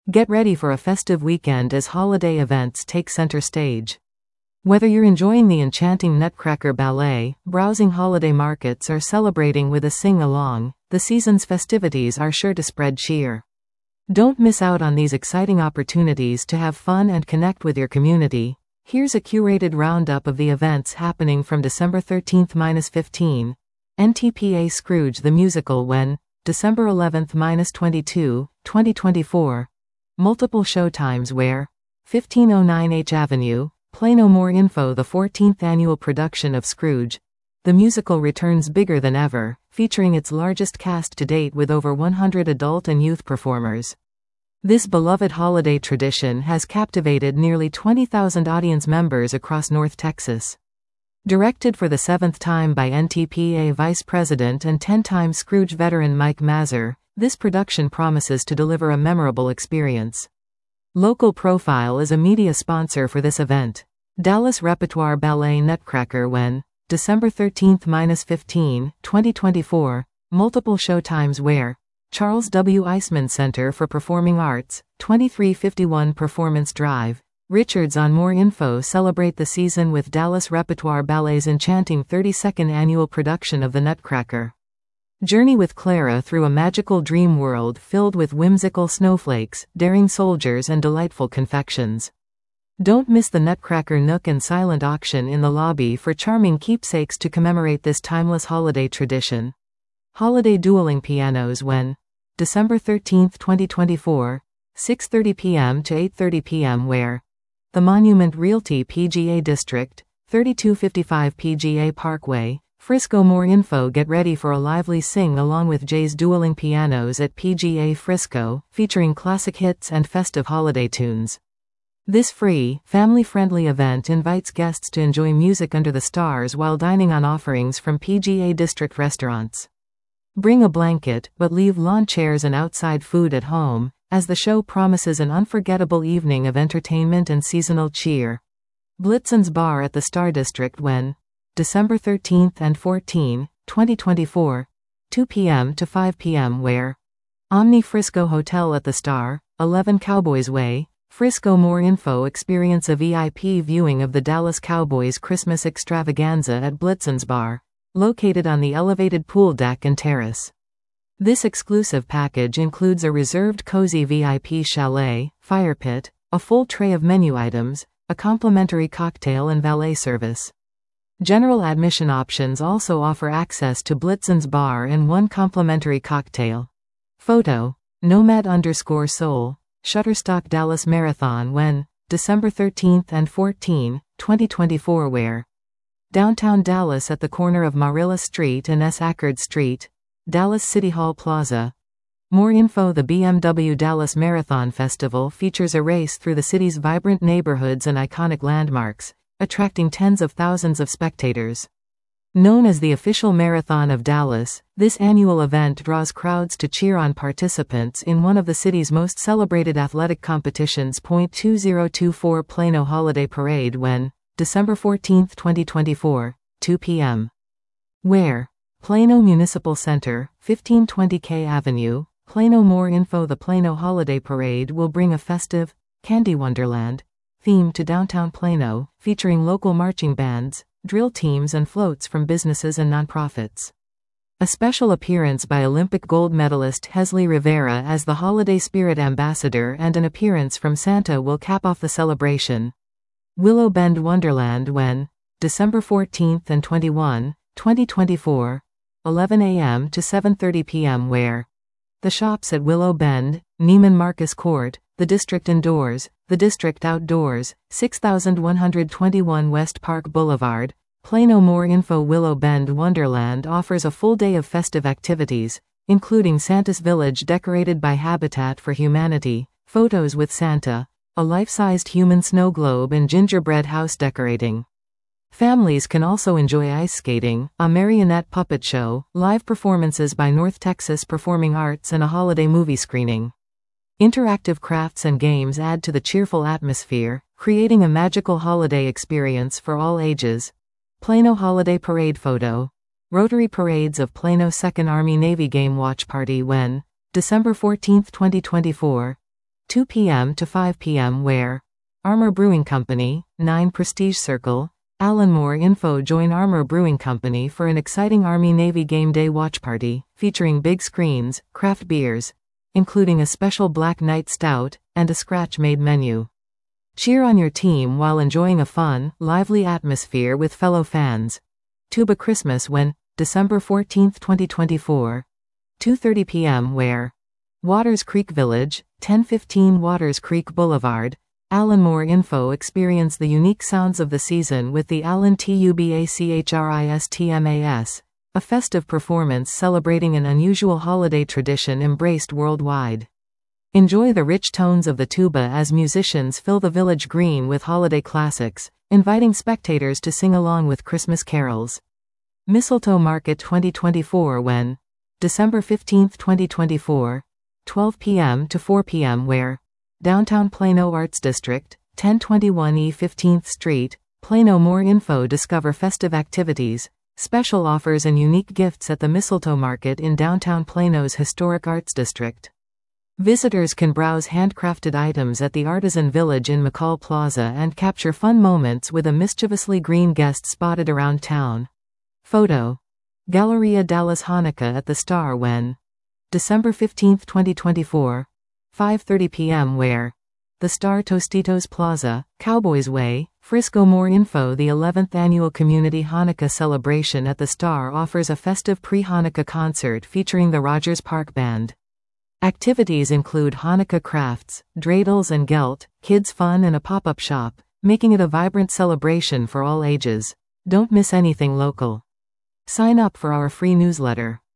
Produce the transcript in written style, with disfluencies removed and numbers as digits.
Get ready for a festive weekend as holiday events take center stage. Whether you're enjoying the enchanting Nutcracker Ballet, browsing holiday markets, or celebrating with a sing-along, the season's festivities are sure to spread cheer. Don't miss out on these exciting opportunities to have fun and connect with your community. Here's a curated roundup of the events happening from December 13-15. NTPA Scrooge the Musical when, December 11-22, 2024. Multiple showtimes where, 1509 H Avenue, Plano. More info. The 14th annual production of Scrooge the Musical returns bigger than ever, featuring its largest cast to date with over 100 adult and youth performers. This beloved holiday tradition has captivated nearly 20,000 audience members across North Texas. Directed for the 7th time by NTPA Vice President and 10-time Scrooge veteran Mike Mazur, this production promises to deliver a memorable experience. Local Profile is a media sponsor for this event. Dallas Repertoire Ballet Nutcracker when, December 13-15, 2024. Multiple showtimes where, Charles W. Eisman Center for Performing Arts, 2351 Performance Drive, Richards. On more info. Celebrate the season with Dallas Repertoire Ballet's enchanting 32nd annual production of The Nutcracker. Journey with Clara through a magical dream world filled with whimsical snowflakes, daring soldiers, and delightful confections. Don't miss the Nutcracker Nook and silent auction in the lobby for charming keepsakes to commemorate this timeless holiday tradition. Holiday Dueling Pianos when, December 13, 2024, 6:30 p.m. to 8:30 p.m. where, the Monument Realty PGA District, 3255 PGA Parkway, Frisco. More info. Get ready for a lively sing-along with Jay's Dueling Pianos at PGA Frisco, featuring classic hits and festive holiday tunes. This free, family-friendly event invites guests to enjoy music under the stars while dining on offerings from PGA District restaurants. Bring a blanket, but leave lawn chairs and outside food at home, as the show promises an unforgettable evening of entertainment and seasonal cheer. Blitzen's Bar at the Star District when, December 13 and 14, 2024, 2 p.m. to 5 p.m. where, Omni Frisco Hotel at the Star, 11 Cowboys Way, Frisco. More info. Experience a VIP viewing of the Dallas Cowboys Christmas Extravaganza at Blitzen's Bar, located on the elevated pool deck and terrace. This exclusive package includes a reserved cozy VIP chalet, fire pit, a full tray of menu items, a complimentary cocktail and valet service. General admission options also offer access to Blitzen's Bar and one complimentary cocktail. Photo, Nomad_Soul, Shutterstock Dallas Marathon when, December 13 and 14, 2024 where, downtown Dallas at the corner of Marilla Street and S. Ackard Street, Dallas City Hall Plaza. More info. The BMW Dallas Marathon Festival features a race through the city's vibrant neighborhoods and iconic landmarks, attracting tens of thousands of spectators. Known as the official Marathon of Dallas, this annual event draws crowds to cheer on participants in one of the city's most celebrated athletic competitions. 2024 Plano Holiday Parade when, December 14, 2024, 2 p.m. where, Plano Municipal Center, 1520 K Avenue, Plano. More info. The Plano Holiday Parade will bring a festive, candy wonderland theme to downtown Plano, featuring local marching bands, drill teams, and floats from businesses and nonprofits. A special appearance by Olympic gold medalist Hesley Rivera as the holiday spirit ambassador and an appearance from Santa will cap off the celebration. Willow Bend Wonderland when, December 14 and 21, 2024, 11 a.m. to 7:30 p.m. where, the shops at Willow Bend, Neiman Marcus Court, the District Indoors, the District Outdoors, 6121 West Park Boulevard, Plano. More info. Willow Bend Wonderland offers a full day of festive activities, including Santa's Village decorated by Habitat for Humanity, photos with Santa, a life-sized human snow globe, and gingerbread house decorating. Families can also enjoy ice skating, a marionette puppet show, live performances by North Texas Performing Arts, and a holiday movie screening. Interactive crafts and games add to the cheerful atmosphere, creating a magical holiday experience for all ages. Plano Holiday Parade photo. Rotary Parades of Plano 2nd Army Navy Game Watch Party when, December 14, 2024, 2 p.m. to 5 p.m. where Armour Brewing Company, 9 Prestige Circle, Alan Moore Info. Join Armour Brewing Company for an exciting Army-Navy game day watch party, featuring big screens, craft beers, including a special Black Knight Stout, and a scratch-made menu. Cheer on your team while enjoying a fun, lively atmosphere with fellow fans. Tuba Christmas when, December 14, 2024. 2:30 p.m. where Waters Creek Village, 1015 Waters Creek Boulevard, Alan Moore Info. Experience the unique sounds of the season with the Alan Tubachristmas, a festive performance celebrating an unusual holiday tradition embraced worldwide. Enjoy the rich tones of the tuba as musicians fill the village green with holiday classics, inviting spectators to sing along with Christmas carols. Mistletoe Market 2024 when December 15, 2024, 12 p.m. to 4 p.m. where Downtown Plano Arts District, 1021 E 15th Street, Plano. More info. Discover festive activities, special offers and unique gifts at the Mistletoe Market in downtown Plano's historic Arts District. Visitors can browse handcrafted items at the Artisan Village in McCall Plaza and capture fun moments with a mischievously green guest spotted around town. Photo. Galleria Dallas Hanukkah at the Star when December 15, 2024, 5:30 p.m. where the Star Tostitos Plaza, Cowboys Way, Frisco. More info. The 11th Annual Community Hanukkah Celebration at the Star offers a festive pre-Hanukkah concert featuring the Rogers Park Band. Activities include Hanukkah crafts, dreidels and gelt, kids fun and a pop-up shop, making it a vibrant celebration for all ages. Don't miss anything local. Sign up for our free newsletter.